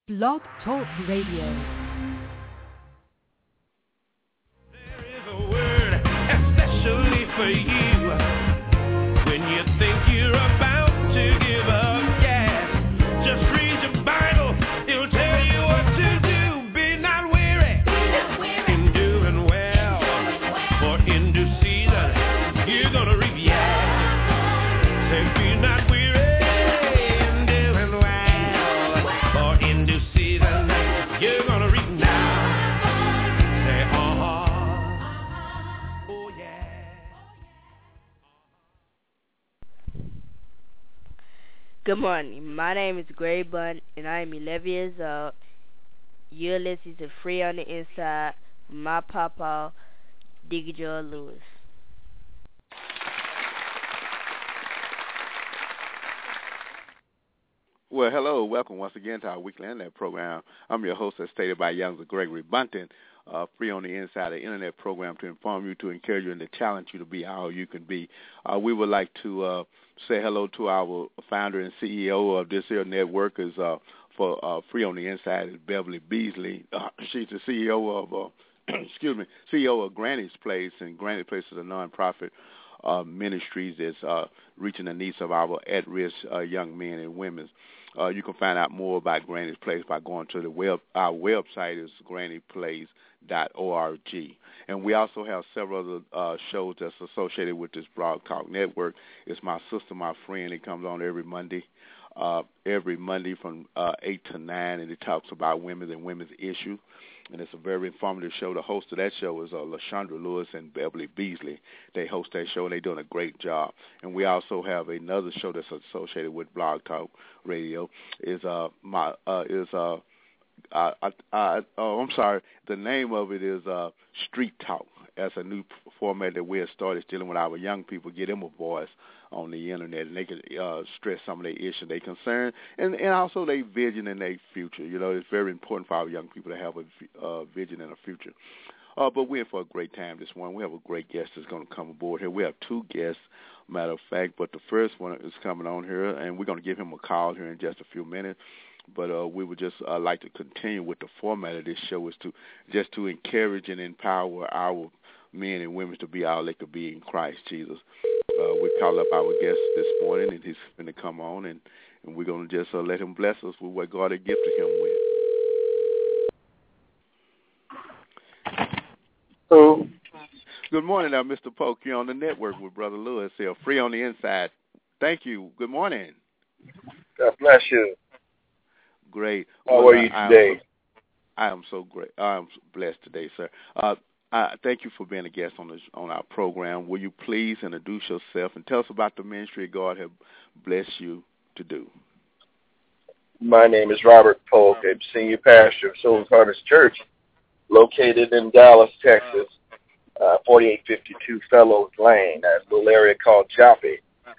Blog Talk Radio. There is a word especially for you when you think you're about to give up. Yes, just read your Bible. It'll tell you what to do. Be not weary in doing well, for in due season you're gonna reap. Yes, say be not weary in doing well, for in due season you're gonna reap now. Good morning. My name is Gray Bunn, and I am 11 years old. You're listening to Free on the Inside with my papa, Diggy Joe Lewis. Well, hello. Welcome once again to our weekly internet program. I'm your host, as stated by Youngster Gregory Bunton, Free on the Inside, the internet program to inform you, to encourage you, and to challenge you to be all you can be. We would like to say hello to our founder and CEO of this here network is for Free on the Inside is Beverly Beasley. She's the CEO of CEO of Granny's Place, and Granny's Place is a nonprofit ministries that's reaching the needs of our at-risk young men and women. You can find out more about Granny's Place by going to our website is grannyplace.org. And we also have several other shows that's associated with this Blog Talk Network. It's My Sister, My Friend. It comes on every Monday from 8 to 9, and it talks about women and women's issues. And it's a very informative show. The host of that show is LaShondra Lewis and Beverly Beasley. They host that show, and they're doing a great job. And we also have another show that's associated with Blog Talk Radio. The name of it is Street Talk. That's a new format that we have started dealing with our young people, get them a voice on the internet, and they can stress some of their issues, their concern, and also their vision and their future. You know, it's very important for our young people to have a vision and a future. But we're in for a great time this morning. We have a great guest that's going to come aboard here. We have two guests, matter of fact, but the first one is coming on here, and we're going to give him a call here in just a few minutes. But we would just like to continue with the format of this show, is to encourage and empower our men and women to be all they could be in Christ Jesus. We call up our guest this morning, and he's going to come on, and we're going to just let him bless us with what God had gifted him with. Hello. Good morning, Mr. Polk. You're on the network with Brother Lewis here, Free on the Inside. Thank you. Good morning. God bless you. Great. How are you today? I am so great. I'm blessed today, sir. Thank you for being a guest on our program. Will you please introduce yourself and tell us about the ministry God has blessed you to do? My name is Robert Polk. I'm senior pastor of Souls Harvest Church, located in Dallas, Texas, 4852 Fellows Lane, a little area called Joppy.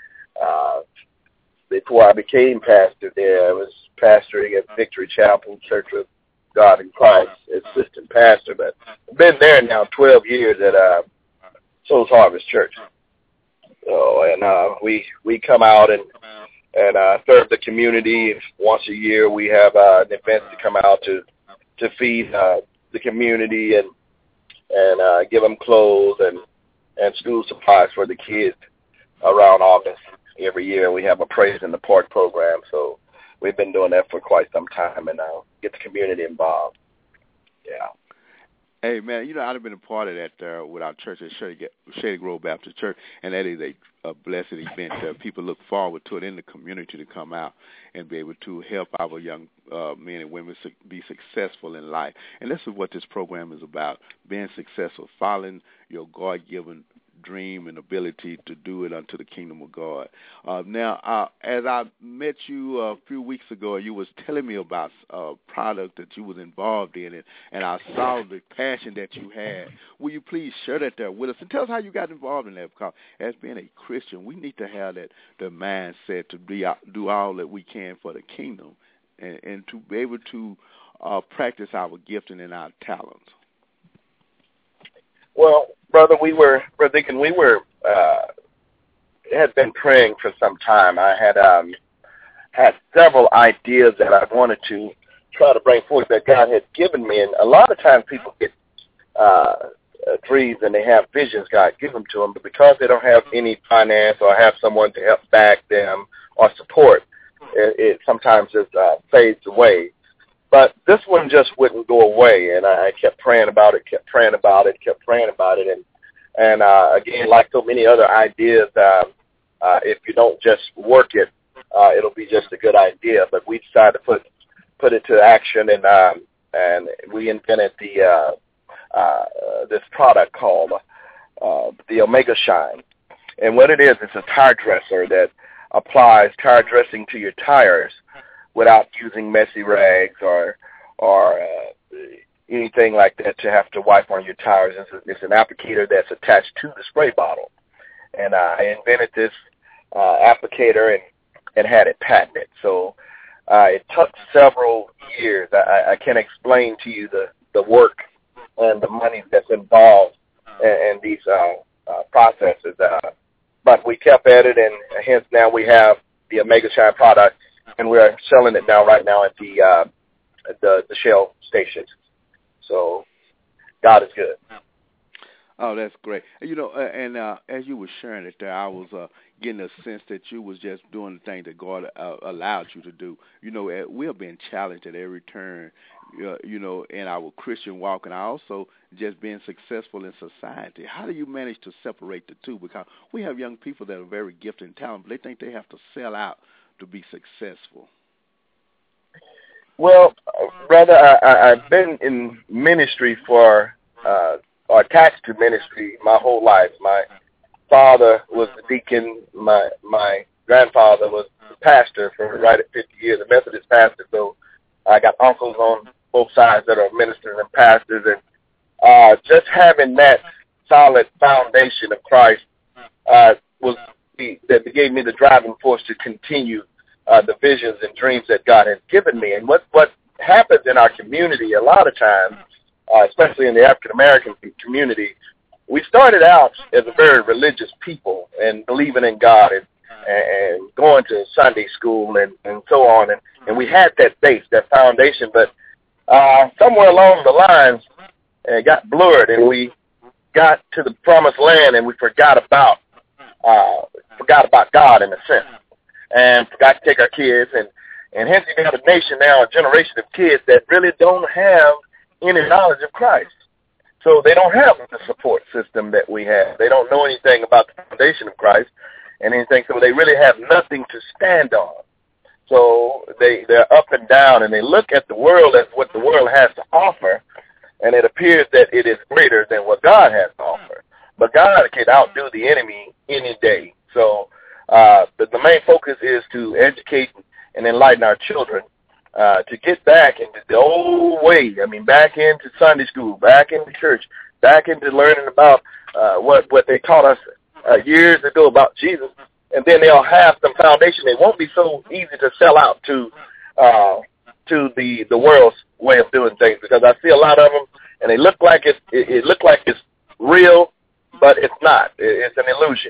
Before I became pastor there, I was pastoring at Victory Chapel, Church of God in Christ, assistant pastor, but I've been there now 12 years at Souls Harvest Church. So, and we come out and serve the community. Once a year we have an event to come out to feed the community and give them clothes and school supplies for the kids around August. Every year we have a Praise in the Park program, so we've been doing that for quite some time, and get the community involved. Yeah. Hey, man, I've been a part of that with our church at Shady Grove Baptist Church, and that is a blessed event. People look forward to it in the community to come out and be able to help our young men and women be successful in life. And this is what this program is about, being successful, following your God-given dream and ability to do it unto the kingdom of God. Now, as I met you a few weeks ago, you was telling me about a product that you was involved in, and I saw the passion that you had. Will you please share that there with us and tell us how you got involved in that? Because as being a Christian, we need to have the mindset to do all that we can for the kingdom and to be able to practice our gifting and our talents. Well, Brother Deacon, we had been praying for some time. I had several ideas that I wanted to try to bring forth that God had given me. And a lot of times people get dreams and they have visions God give them to them, but because they don't have any finance or have someone to help back them or support, it sometimes just fades away. But this one just wouldn't go away, and I kept praying about it, and again, like so many other ideas, if you don't just work it, it'll be just a good idea. But we decided to put it to action, and we invented this product called the Omega Shine. And what it is, it's a tire dresser that applies tire dressing to your tires without using messy rags or anything like that to have to wipe on your tires. It's an applicator that's attached to the spray bottle. And I invented this applicator and had it patented. So it took several years. I can't explain to you the work and the money that's involved in these processes. But we kept at it, and hence now we have the Omega Shine product, and we're selling it right now at the Shell stations. So God is good. Oh, that's great. And as you were sharing it there, I was getting a sense that you was just doing the thing that God allowed you to do. We have been challenged at every turn, in our Christian walk, and also just being successful in society. How do you manage to separate the two? Because we have young people that are very gifted and talented, but they think they have to sell out to be successful. Well, brother, I've been in ministry or attached to ministry my whole life. My father was the deacon. My grandfather was the pastor for right at 50 years, a Methodist pastor. So I got uncles on both sides that are ministers and pastors. And just having that solid foundation of Christ that gave me the driving force to continue the visions and dreams that God has given me. And what happens in our community a lot of times, especially in the African-American community, we started out as a very religious people and believing in God and going to Sunday school and so on. And we had that base, that foundation, but somewhere along the lines it got blurred, and we got to the promised land, and we forgot about God in a sense, and forgot to take our kids, and hence you have a nation now, a generation of kids that really don't have any knowledge of Christ. So they don't have the support system that we have. They don't know anything about the foundation of Christ and anything, so they really have nothing to stand on. So they're up and down, and they look at the world as what the world has to offer, and it appears that it is greater than what God has to offer. But God can outdo the enemy any day. So the main focus is to educate and enlighten our children to get back into the old way. I mean, back into Sunday school, back into church, back into learning about what they taught us years ago about Jesus. And then they'll have some foundation. They won't be so easy to sell out to the world's way of doing things, because I see a lot of them, and they look like it look like it's real, but it's not. It's an illusion.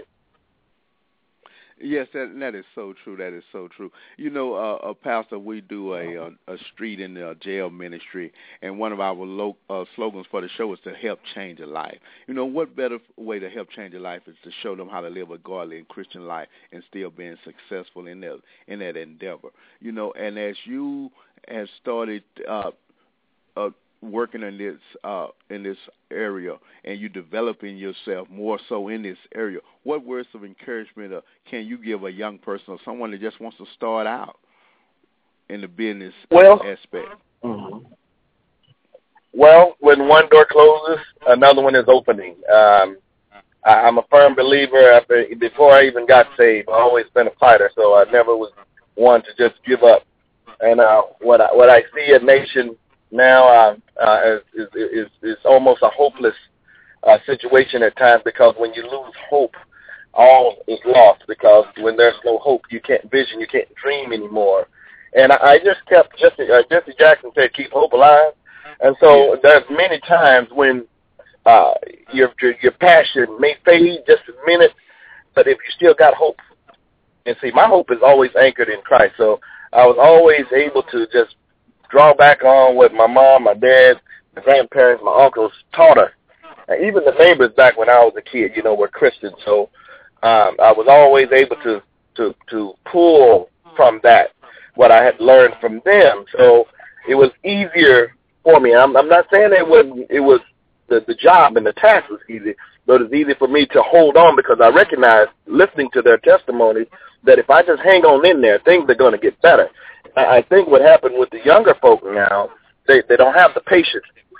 Yes, that is so true. That is so true. Pastor, we do a street in the jail ministry, and one of our slogans for the show is to help change a life. What better way to help change a life is to show them how to live a godly and Christian life and still being successful in that endeavor. And as you have started working in this area, and you developing yourself more so in this area, what words of encouragement can you give a young person or someone that just wants to start out in the business aspect? Mm-hmm. Well, when one door closes, another one is opening. I'm a firm believer. Before I even got saved, I've always been a fighter, so I never was one to just give up. And what I see a nation now is almost a hopeless situation at times, because when you lose hope, all is lost, because when there's no hope, you can't vision, you can't dream anymore. And I just kept, Jesse Jackson said, keep hope alive. And so there's many times when your passion may fade just a minute, but if you still got hope, and see, my hope is always anchored in Christ. So I was always able to just draw back on what my mom, my dad, my grandparents, my uncles taught us. And even the neighbors back when I was a kid, were Christians. So I was always able to pull from that what I had learned from them. So it was easier for me. I'm not saying it was the job and the task was easy, but it's easy for me to hold on because I recognize, listening to their testimonies, that if I just hang on in there, things are going to get better. I think what happened with the younger folk now, they don't have the patience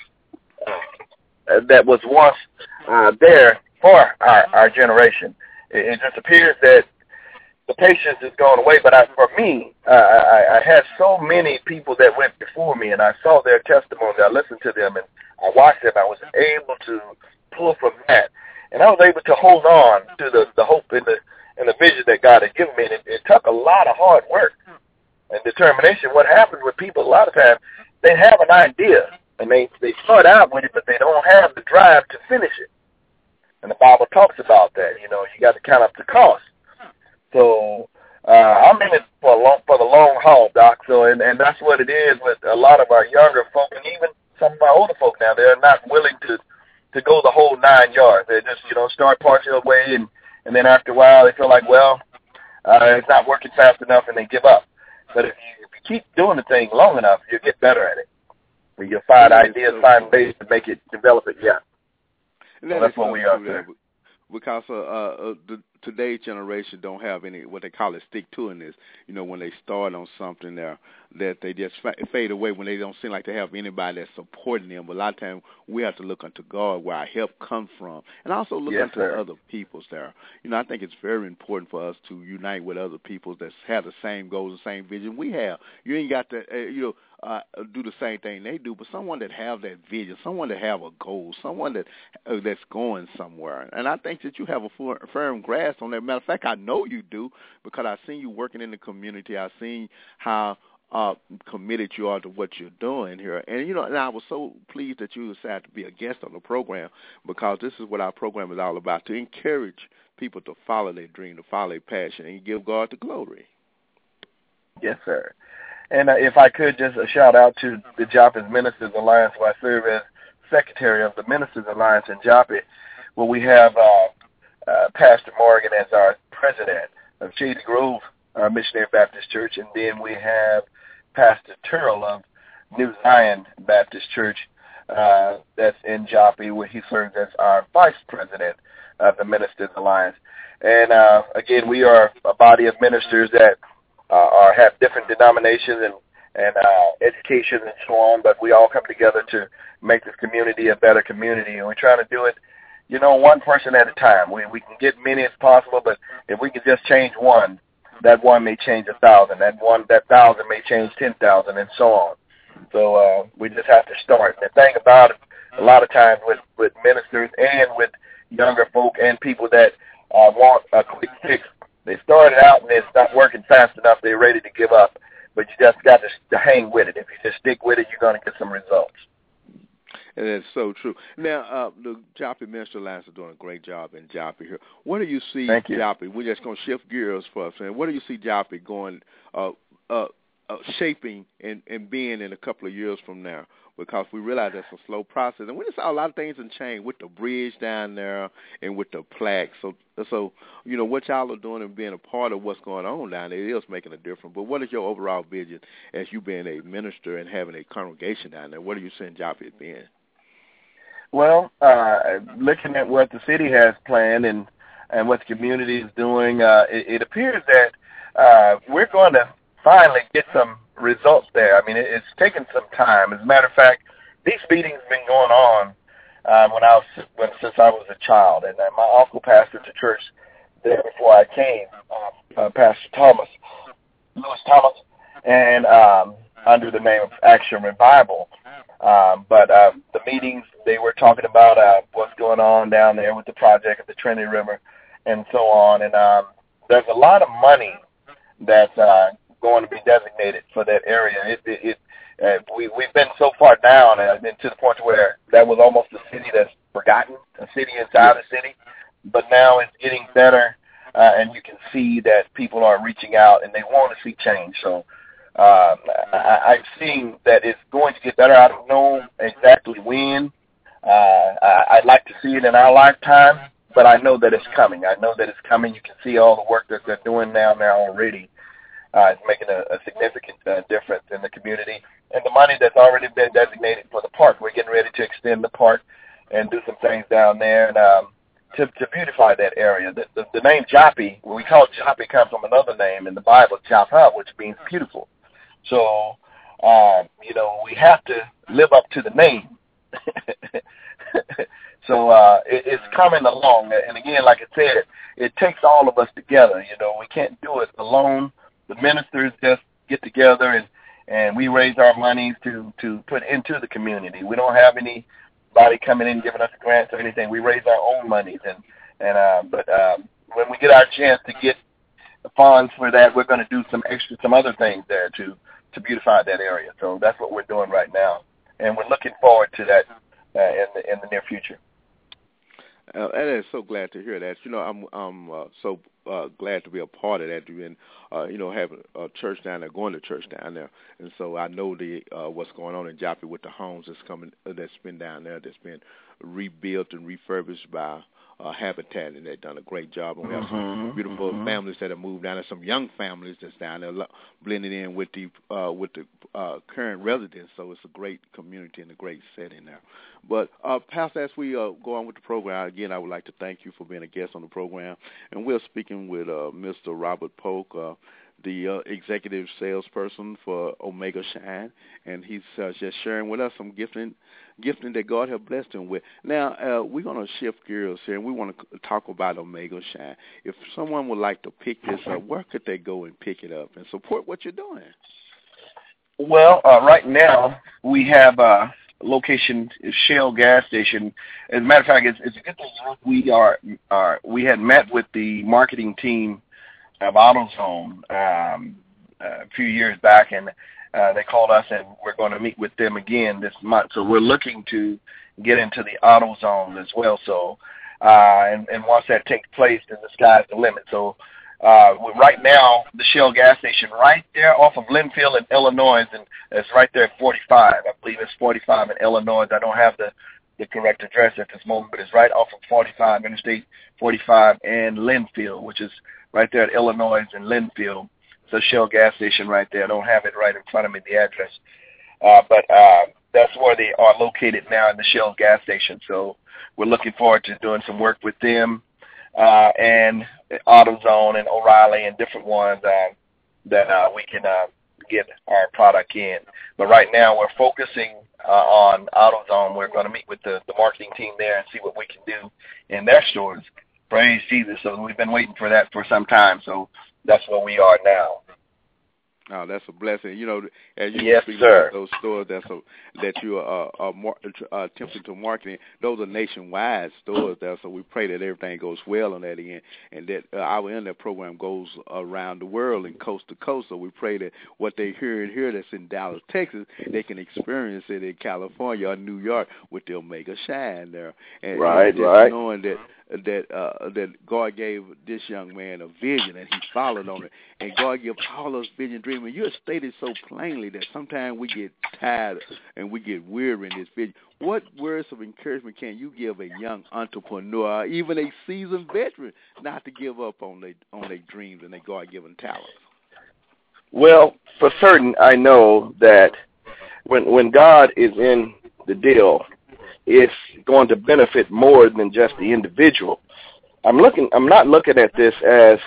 that was once there for our generation. It just appears that the patience is going away. But for me, I had so many people that went before me, and I saw their testimonies. I listened to them, and I watched them. I was able to pull from that, and I was able to hold on to the hope and the vision that God had given me. And it took a lot of hard work and determination. What happens with people a lot of times, they have an idea, and they start out with it, but they don't have the drive to finish it. And the Bible talks about that. You got to count up the cost. So I'm in it for the long haul, Doc. So and that's what it is with a lot of our younger folk, and even some of our older folk now. They're not willing to go the whole 9 yards. They just start partial way, and then after a while they feel like, it's not working fast enough, and they give up. But if you keep doing the thing long enough, you'll get better at it. You'll find ideas, find ways to make it, develop it. Yeah. So that's what we are there. Because today's generation don't have any what they call it stick-to-itiveness. When they start on something there, that they just fade away when they don't seem like they have anybody that's supporting them. But a lot of times we have to look unto God where our help comes from, and also look unto other peoples there. I think it's very important for us to unite with other peoples that have the same goals, the same vision we have. You ain't got to, do the same thing they do, but someone that have that vision, someone that have a goal, someone that's going somewhere. And I think that you have a firm grasp on that. Matter of fact, I know you do because I've seen you working in the community. I've seen how committed you are to what you're doing here. And, and I was so pleased that you decided to be a guest on the program because this is what our program is all about, to encourage people to follow their dream, to follow their passion, and give God the glory. Yes, sir. And if I could just a shout out to the Joppy Ministers Alliance, where I serve as secretary of the Ministers Alliance in Joppy, where we have Pastor Morgan as our president of Shady Grove Missionary Baptist Church, and then we have Pastor Turrell of New Zion Baptist Church that's in Joppy, where he serves as our vice president of the Ministers Alliance. And again, we are a body of ministers that have different denominations and education and so on, but we all come together to make this community a better community, and we're trying to do it, one person at a time. We can get many as possible, but if we can just change one, that one may change 1,000. That 1,000 may change 10,000, and so on. So we just have to start. The thing about it, a lot of times with ministers and with younger folk and people that want a quick fix, they started out and it's not working fast enough. They're ready to give up. But you just got to hang with it. If you just stick with it, you're going to get some results. And that's so true. Now, the Joppy Minister Alliance is doing a great job in Joppy here. What do you see Joppy? We're just going to shift gears for us. And what do you see Joppy going, shaping and being in a couple of years from now? Because we realize that's a slow process. And we just saw a lot of things in change with the bridge down there and with the plaque. So what y'all are doing and being a part of what's going on down there, it is making a difference. But what is your overall vision as you being a minister and having a congregation down there? What are you seeing Joppy as being? Well, looking at what the city has planned and what the community is doing, it appears that we're going to finally get some results there. I mean, it's taken some time. As a matter of fact, these meetings have been going on since I was a child, and my uncle pastored the church there before I came, Pastor Lewis Thomas, and under the name of Action Revival. But the meetings, they were talking about what's going on down there with the project at the Trinity River and so on. And there's a lot of money that's going to be designated for that area. We've been so far down and to the point where that was almost a city that's forgotten, a city inside a city. But now it's getting better, and you can see that people are reaching out and they want to see change. So I've seen that it's going to get better. I don't know exactly when. I'd like to see it in our lifetime, but I know that it's coming. I know that it's coming. You can see all the work that they're doing now already. It's making a significant difference in the community. And the money that's already been designated for the park, we're getting ready to extend the park and do some things down there and to beautify that area. The name Joppy, we call it Joppy, comes from another name in the Bible, Joppa, which means beautiful. So, we have to live up to the name. So it's coming along. And again, like I said, it takes all of us together. We can't do it alone. The ministers just get together and we raise our monies to put into the community. We don't have anybody coming in giving us grants or anything. We raise our own monies. But when we get our chance to get funds for that, we're going to do some other things there to beautify that area. So that's what we're doing right now. And we're looking forward to that in the near future. And I'm so glad to hear that. I'm so glad to be a part of that, and having a church down there, going to church down there, and so I know what's going on in Joppy with the homes that's been down there, that's been rebuilt and refurbished by Habitat, and they've done a great job. And we have some beautiful families that have moved down there, some young families that's down there blending in with the current residents. So it's a great community and a great setting there. But Pastor, as we go on with the program, again, I would like to thank you for being a guest on the program. And we're speaking with Mr. Robert Polk, the executive salesperson for Omega Shine, and he's just sharing with us some gifting that God has blessed him with. Now, we're going to shift gears here, and we want to talk about Omega Shine. If someone would like to pick this up, where could they go and pick it up and support what you're doing? Well, right now we have a location, Shell gas station. As a matter of fact, it's a good thing we had met with the marketing team of AutoZone a few years back, and they called us, and we're going to meet with them again this month. So we're looking to get into the AutoZone as well. So, and once that takes place, then the sky's the limit. So, right now, the Shell gas station right there off of Linfield in Illinois, and it's right there at 45. I believe it's 45 in Illinois. I don't have the correct address at this moment, but it's right off of 45, Interstate 45 and Linfield, which is right there at Illinois and Linfield. It's a Shell gas station right there. I don't have it right in front of me, the address. But that's where they are located now, in the Shell gas station. So we're looking forward to doing some work with them and AutoZone and O'Reilly and different ones that we can get our product in. But right now we're focusing on AutoZone. We're going to meet with the marketing team there and see what we can do in their stores. Praise Jesus. So we've been waiting for that for some time. So that's where we are now. Oh, that's a blessing. As you yes, speak sir. about those stores that you are attempting to market, those are nationwide stores there. So we pray that everything goes well on that end, and that our internet program goes around the world and coast to coast. So we pray that what they hear here that's in Dallas, Texas, they can experience it in California or New York with the Omega Shine there. And right. Knowing that God gave this young man a vision, and he followed on it. And God gave all those vision dreams. And you stated so plainly that sometimes we get tired and we get weary in this vision. What words of encouragement can you give a young entrepreneur, even a seasoned veteran, not to give up on their dreams and their God-given talents? Well, for certain, I know that when God is in the deal, it's going to benefit more than just the individual. I'm not looking at this as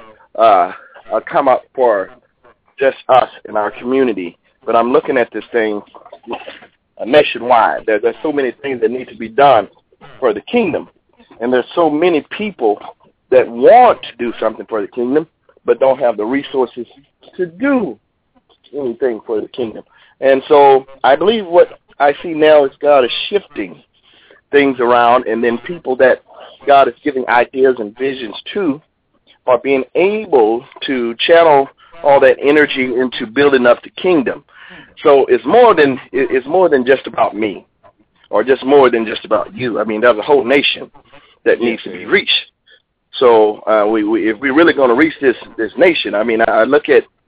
a come up for just us in our community, but I'm looking at this thing nationwide. There's so many things that need to be done for the kingdom, and there's so many people that want to do something for the kingdom, but don't have the resources to do anything for the kingdom. And so I believe what I see now is God is shifting things around, and then people that God is giving ideas and visions to are being able to channel all that energy into building up the kingdom. So it's more than just about me, or just more than just about you. I mean, there's a whole nation that needs to be reached. So if we're really going to reach this nation, I mean, I look at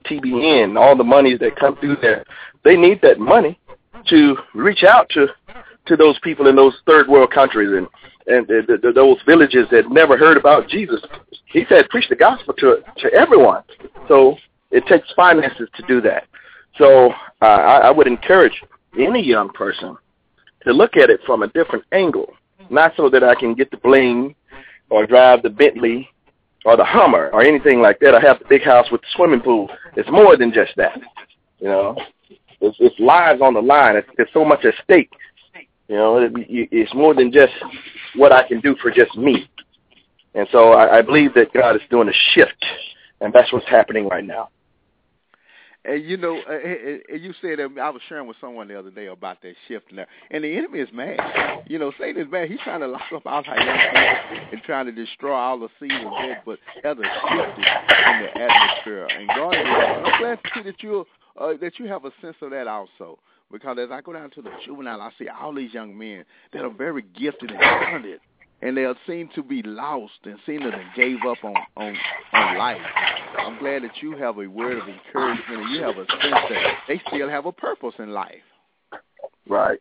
TBN, all the monies that come through there, they need that money to reach out to those people in those third world countries and those villages that never heard about Jesus. He said, preach the gospel to everyone. So it takes finances to do that. So I would encourage any young person to look at it from a different angle, not so that I can get the bling or drive the Bentley or the Hummer or anything like that. I have the big house with the swimming pool. It's more than just that. You know, it's lives on the line. There's so much at stake. You know, it's more than just what I can do for just me. And so I believe that God is doing a shift, and that's what's happening right now. And you know, you said that I was sharing with someone the other day about that shift, and the enemy is mad. You know, Satan is mad. He's trying to lock up all our young people and trying to destroy all the seeds of death, but there's a shift in the atmosphere. And God is, I'm glad to see that you have a sense of that also. Because as I go down to the juvenile, I see all these young men that are very gifted and talented, and they seem to be lost and seem to have gave up on life. I'm glad that you have a word of encouragement and you have a sense that they still have a purpose in life. Right.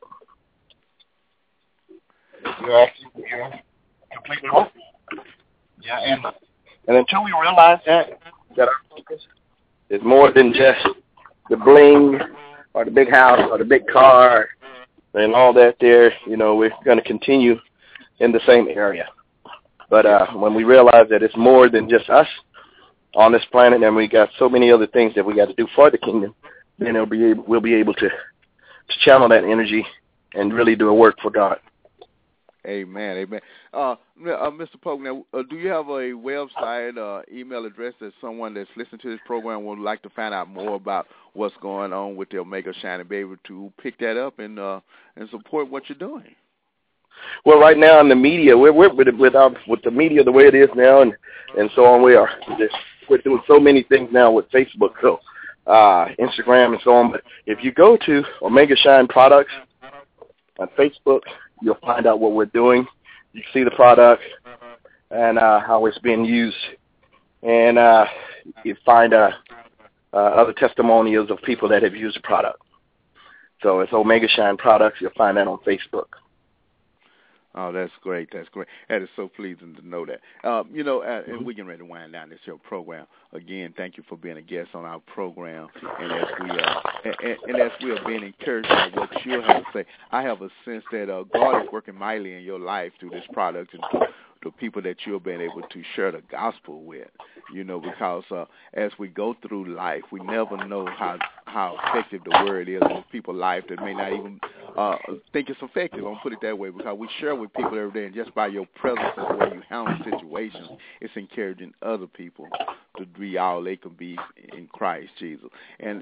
You're completely right. Yeah, and until we realize that our focus is more than just the bling or the big house or the big car and all that there, you know, we're going to continue in the same area. But when we realize that it's more than just us on this planet and we got so many other things that we got to do for the kingdom, then we'll be able to channel that energy and really do a work for God. Amen, amen. Mr. Polk, now, do you have a website, email address that someone that's listening to this program would like to find out more about what's going on with the Omega Shine and be able to pick that up and support what you're doing? Well, right now in the media, we're with the media the way it is now, and so on. We're doing so many things now with Facebook, so Instagram and so on. But if you go to Omega Shine Products on Facebook, you'll find out what we're doing. You can see the product and how it's being used, and you find other testimonials of people that have used the product. So it's Omega Shine Products. You'll find that on Facebook. Oh, that's great. That's great. That is so pleasing to know that. And we're getting ready to wind down this show program. Again, thank you for being a guest on our program. And as we are being encouraged by what you have to say, I have a sense that God is working mightily in your life through this product and through the people that you've been able to share the gospel with, because as we go through life, we never know how effective the word is in people's life that may not even think it's effective. I'm going to put it that way, because we share with people every day, and just by your presence and the way you handle situations, it's encouraging other people to be all they can be in Christ Jesus. And,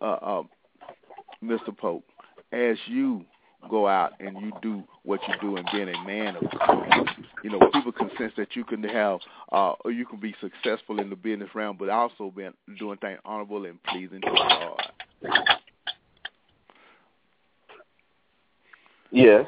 Mr. Polk, as you go out and you do what you do and being a man of God, people can sense that you can have, or you can be successful in the business realm, but also doing things honorable and pleasing to God. Yes.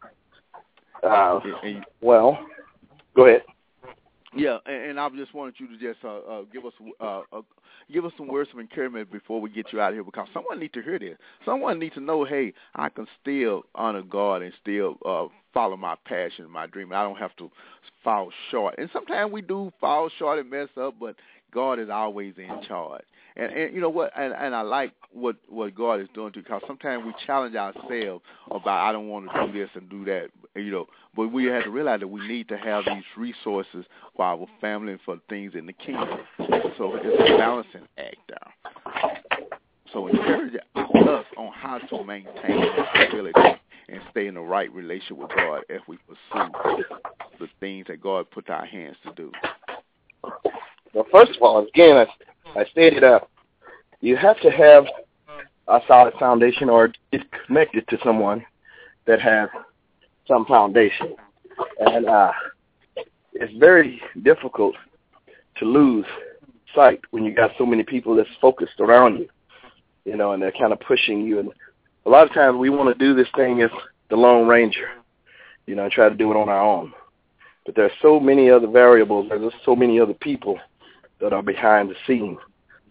Well, go ahead. Yeah, and I just wanted you to just give us some words of encouragement before we get you out of here, because someone needs to hear this. Someone needs to know, hey, I can still honor God and still follow my passion, my dream. I don't have to fall short. And sometimes we do fall short and mess up, but God is always in charge. And you know what? And I like what God is doing too, because sometimes we challenge ourselves about, I don't want to do this and do that, But we have to realize that we need to have these resources for our family and for things in the kingdom. So it's a balancing act there. So encourage us on how to maintain that stability and stay in the right relationship with God as we pursue the things that God put our hands to do. Well, first of all, again, I stated you have to have a solid foundation or get connected to someone that has some foundation. And it's very difficult to lose sight when you got so many people that's focused around you, and they're kind of pushing you. And a lot of times we want to do this thing as the Lone Ranger, and try to do it on our own. But there's so many other variables. There's so many other people that are behind the scenes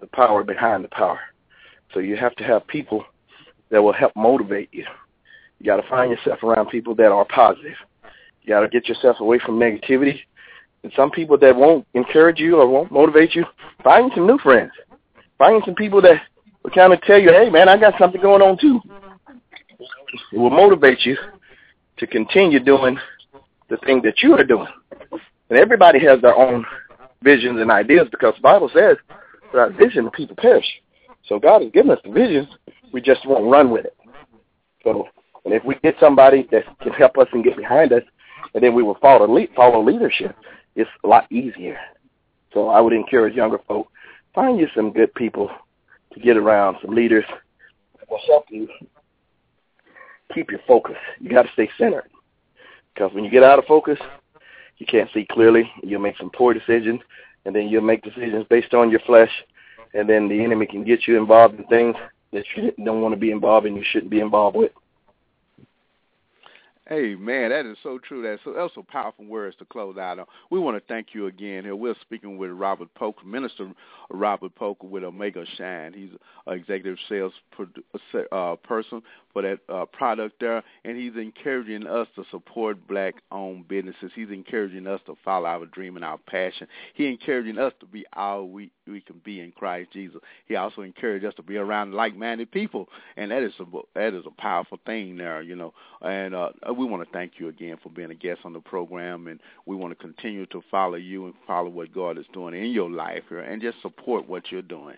the power behind the power. So you have to have people that will help motivate you. You got to find yourself around people that are positive. You got to get yourself away from negativity. And some people that won't encourage you or won't motivate you, find some new friends. Find some people that will kind of tell you, hey, man, I got something going on too. It will motivate you to continue doing the thing that you are doing. And everybody has their own visions and ideas because the Bible says without vision, the people perish. So God has given us the visions. We just won't run with it. So, and if we get somebody that can help us and get behind us, and then we will follow leadership, it's a lot easier. So I would encourage younger folk, find you some good people to get around, some leaders that will help you keep your focus. You got to stay centered because when you get out of focus, you can't see clearly. You'll make some poor decisions, and then you'll make decisions based on your flesh, and then the enemy can get you involved in things that you don't want to be involved in, you shouldn't be involved with. Hey, man, that is so true. That's so powerful words to close out on. We want to thank you again here. We're speaking with Robert Polk, Minister Robert Polk with Omega Shine. He's an executive sales person for that product there, and he's encouraging us to support black-owned businesses. He's encouraging us to follow our dream and our passion. He's encouraging us to be all we can be in Christ Jesus. He also encouraged us to be around like-minded people, and that is a powerful thing there, you know. And we want to thank you again for being a guest on the program, and we want to continue to follow you and follow what God is doing in your life here and just support what you're doing.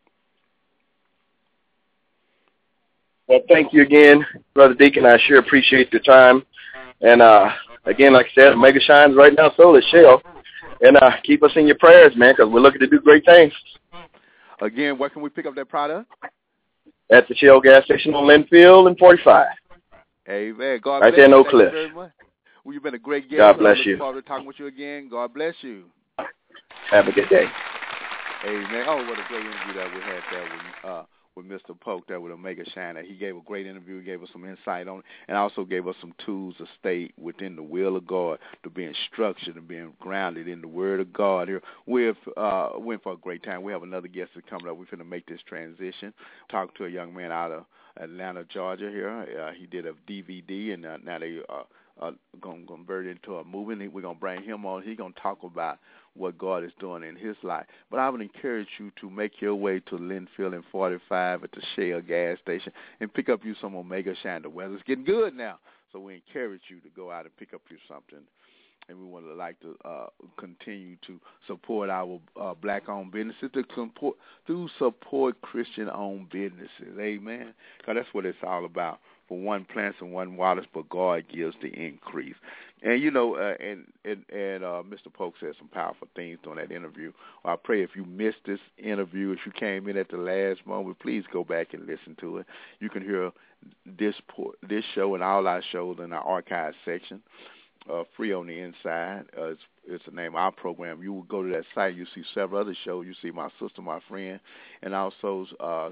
Well, thank you again, Brother Deacon. I sure appreciate your time. And, again, like I said, Omega Shines right now, so is Shell. And keep us in your prayers, man, because we're looking to do great things. Again, where can we pick up that product? At the Shell gas station on Linfield and 45. Amen. God right bless there in you. Oak Cliff. Well, you've been a great guest. God bless you. I look forward to talking with you again. God bless you. Have a good day. Amen. Oh, what a great interview that we had there with Mr. Polk there with Omega Shiner. He gave a great interview. He gave us some insight on it and also gave us some tools to stay within the will of God, to be structured and being grounded in the Word of God. Here we've went for a great time. We have another guest that's coming up. We're going to make this transition. Talk to a young man out of Atlanta, Georgia here. He did a DVD, and now they going to convert it into a movie. We're going to bring him on. He's going to talk about what God is doing in his life. But I would encourage you to make your way to Linfield and 45 at the Shell gas station and pick up you some Omega Shine. The weather's getting good now, so we encourage you to go out and pick up you something. And we would like to continue to support our black-owned businesses, to support Christian-owned businesses. Amen? Because that's what it's all about. For one plants and one waters, but God gives the increase. And, you know, and Mr. Polk said some powerful things during that interview. I pray if you missed this interview, if you came in at the last moment, please go back and listen to it. You can hear this show and all our shows in our archive section. Free on the inside. It's the name of our program. You will go to that site. You see several other shows. You see my sister, my friend, and also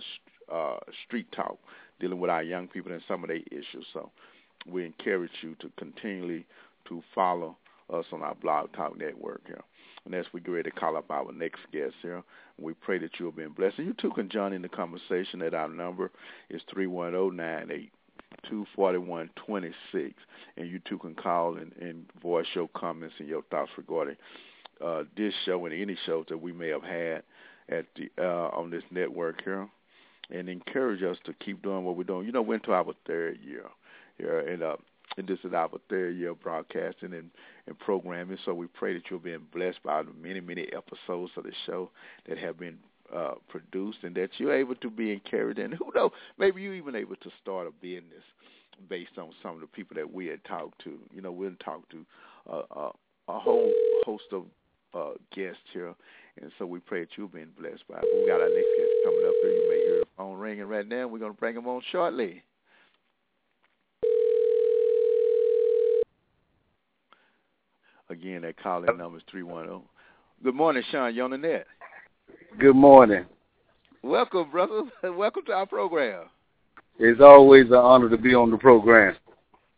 Street Talk, dealing with our young people and some of their issues. So we encourage you to continually to follow us on our Blog Talk Network here. And as we get ready to call up our next guest here, we pray that you'll be blessed. And you too can join in the conversation. That our number is 310-98. 241-26, and you too can call and voice your comments and your thoughts regarding this show and any shows that we may have had at the on this network here, and encourage us to keep doing what we're doing. You know, we're into our third year here, and this is our third year of broadcasting and programming, so we pray that you're being blessed by the many, many episodes of the show that have been produced, and that you're able to be encouraged, and who knows, maybe you're even able to start a business based on some of the people that we had talked to. You know, we'll talk to a whole host of guests here, and so we pray that you're being blessed by it. We got our next guest coming up here. You may hear the phone ringing right now. We're going to bring him on shortly. Again, that calling number is 310. Good morning, Sean. You on the net? Good morning. Welcome, brother. Welcome to our program. It's always an honor to be on the program.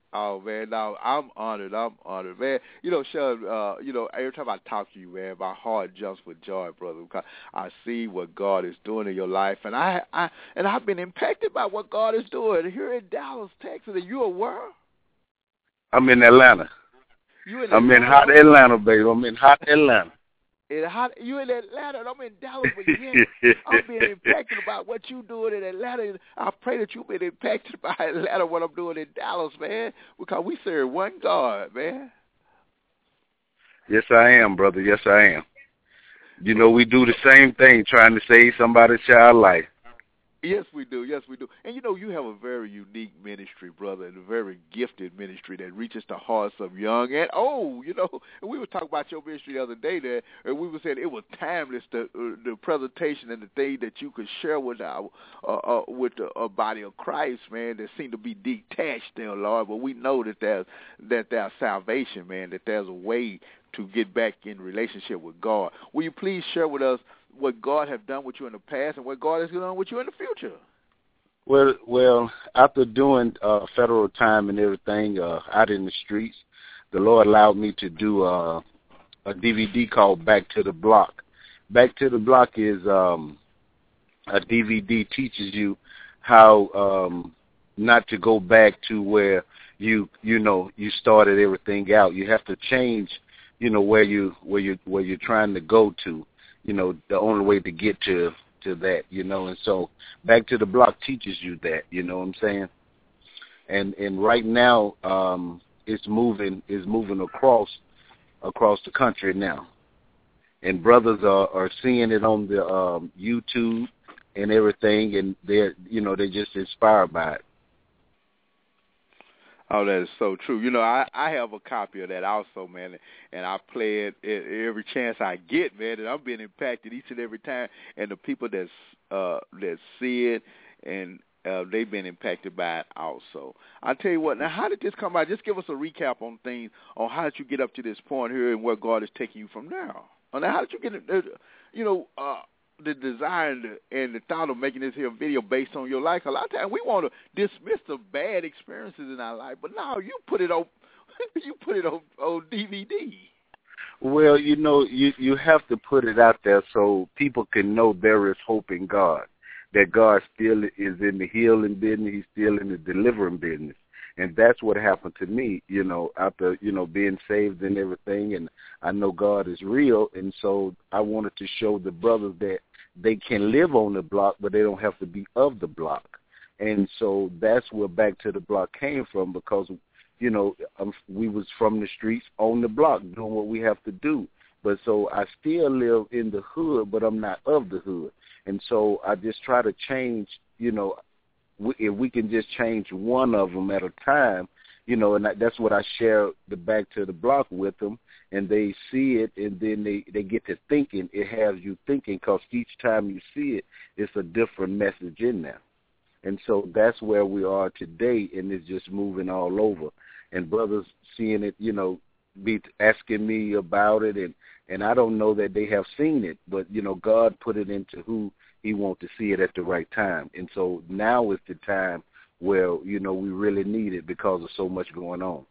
Oh, man, no, I'm honored, man. You know, Sean, every time I talk to you, man, my heart jumps with joy, brother, because I see what God is doing in your life, and I've been impacted by what God is doing here in Dallas, Texas. Are you aware? I'm in Atlanta. I'm in hot Atlanta, baby. I'm in hot Atlanta. You in Atlanta, and I'm in Dallas, but yeah, I'm being impacted about what you're doing in Atlanta. And I pray that you've been impacted by Atlanta, what I'm doing in Dallas, man, because we serve one God, man. Yes, I am, brother. Yes, I am. You know, we do the same thing, trying to save somebody's child life. Yes, we do. Yes, we do. And, you know, you have a very unique ministry, brother, and a very gifted ministry that reaches the hearts of young and old, you know. And we were talking about your ministry the other day there, and we were saying it was timeless, the presentation and the thing that you could share with our with the body of Christ, man, that seemed to be detached there, Lord. But we know that there's salvation, man, that there's a way to get back in relationship with God. Will you please share with us what God have done with you in the past and what God is going to do with you in the future? Well, after doing federal time and everything out in the streets, the Lord allowed me to do a DVD called Back to the Block. Back to the Block is a DVD teaches you how not to go back to where you started everything out. You have to change, where you're trying to go to. The only way to get to that, and so Back to the Block teaches you that, you know what I'm saying? And right now, it's moving across the country now. And brothers are seeing it on the YouTube and everything, and they're just inspired by it. Oh, that is so true. I have a copy of that also, man, and I play it every chance I get, man, and I'm being impacted each and every time. And the people that see it, and they've been impacted by it also. I'll tell you what, now, how did this come about? Just give us a recap on things, on how did you get up to this point here and where God is taking you from now. Now, how did you get, the desire and the thought of making this here video based on your life? A lot of times we want to dismiss the bad experiences in our life, but now you put it on DVD. Well, you have to put it out there so people can know there is hope in God, that God still is in the healing business, he's still in the delivering business. And that's what happened to me, after, being saved and everything, and I know God is real, and so I wanted to show the brothers that they can live on the block, but they don't have to be of the block. And so that's where Back to the Block came from, because, we was from the streets on the block doing what we have to do. But so I still live in the hood, but I'm not of the hood. And so I just try to change, if we can just change one of them at a time, and that's what I share the Back to the Block with them, and they see it, and then they get to thinking. It has you thinking, because each time you see it, it's a different message in there. And so that's where we are today, and it's just moving all over. And brothers seeing it, be asking me about it, and I don't know that they have seen it, but, God put it into who he wants to see it at the right time. And so now is the time where, we really need it because of so much going on.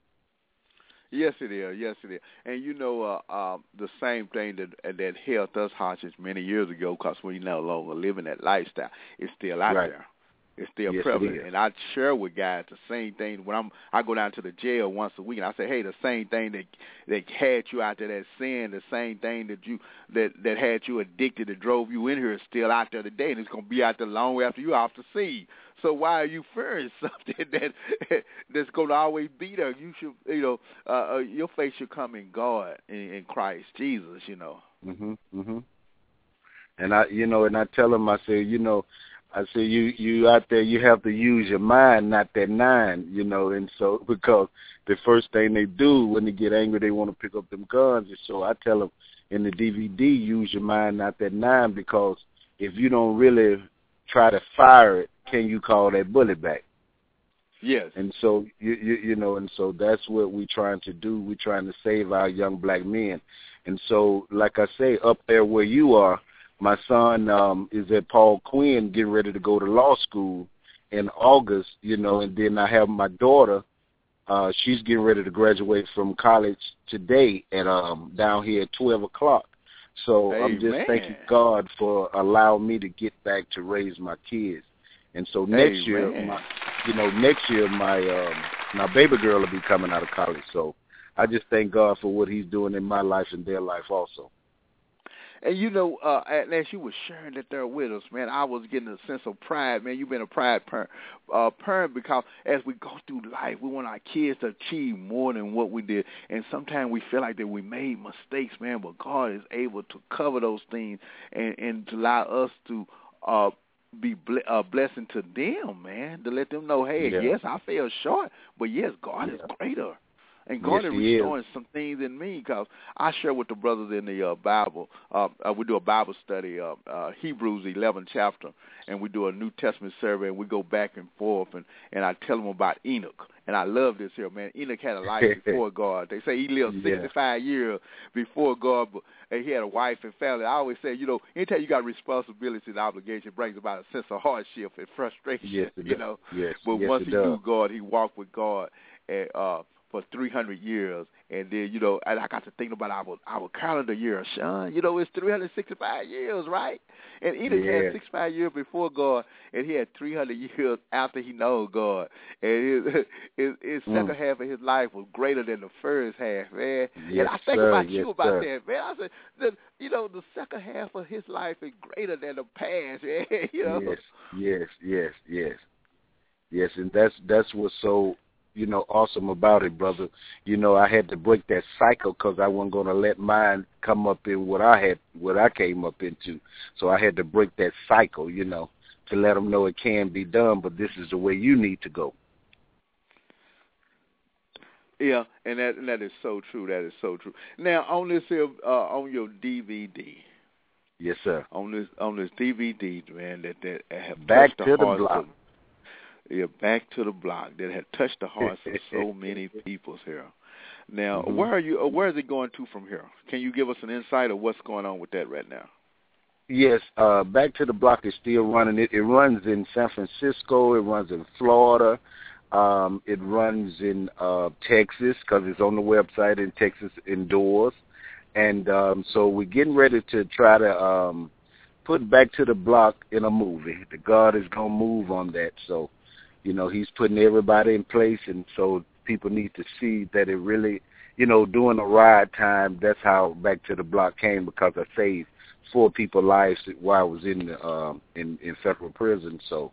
Yes, it is. Yes, it is. And the same thing that helped us hostage many years ago, because we no longer living that lifestyle, it's still out there. It's still prevalent. And I share with guys the same thing when I go down to the jail once a week, and I say, hey, the same thing that had you out there, that sin, the same thing that had you addicted, that drove you in here, is still out there today, and it's going to be out there long after you off the scene. So why are you fearing something that's going to always be there? You should, your faith should come in God, in Christ Jesus, Mhm. Mhm. And I tell them, I say, you out there, you have to use your mind, not that 9, and so, because the first thing they do when they get angry, they want to pick up them guns. And so I tell them in the DVD, use your mind, not that 9, because if you don't really try to fire it, can you call that bullet back? Yes. And so, and so that's what we're trying to do. We're trying to save our young black men. And so, like I say, up there where you are, my son is at Paul Quinn getting ready to go to law school in August, and then I have my daughter She's getting ready to graduate from college today at down here at 12 o'clock. So I'm just thanking God for allowing me to get back to raise my kids. And so next year, my baby girl will be coming out of college. So I just thank God for what he's doing in my life and their life also. And as you were sharing that there with us, man, I was getting a sense of pride, man. You've been a proud parent because as we go through life, we want our kids to achieve more than what we did. And sometimes we feel like that we made mistakes, man, but God is able to cover those things and to allow us to be a blessing to them, man, to let them know, hey, yes, I fell short, but yes, God is greater. And God is restoring some things in me because I share with the brothers in the Bible. We do a Bible study, Hebrews 11th chapter, and we do a New Testament survey, and we go back and forth, and I tell them about Enoch. And I love this here, man. Enoch had a life before God. They say he lived 65 years before God, but he had a wife and family. I always say, anytime you got responsibility and obligation, it brings about a sense of hardship and frustration, Yes, But once he knew God, he walked with God and for 300 years, and then and I got to think about our calendar year, Sean. It's 365 years, right? And Enoch had 65 years before God, and he had 300 years after he knew God, and his second half of his life was greater than the first half, man. Yes, and I think about you about that, man. I said, the second half of his life is greater than the past, man. Yes, and that's what's so awesome about it, brother. I had to break that cycle because I wasn't going to let mine come up in what I came up into. So I had to break that cycle, to let them know it can be done, but this is the way you need to go. Yeah, and that is so true. That is so true. Now, on this here, on your DVD. Yes, sir. On this DVD, man, that have Back touched the to hearts the block. Back to the block that had touched the hearts of so many peoples here. Now, where is it going to from here? Can you give us an insight of what's going on with that right now? Yes, Back to the Block is still running. It runs in San Francisco. It runs in Florida. It runs in Texas because it's on the website in Texas indoors. And so we're getting ready to try to put Back to the Block in a movie. The God is going to move on that. So, he's putting everybody in place, and so people need to see that it really, during the ride time, that's how Back to the Block came, because I saved 4 people's lives while I was in federal prison. So,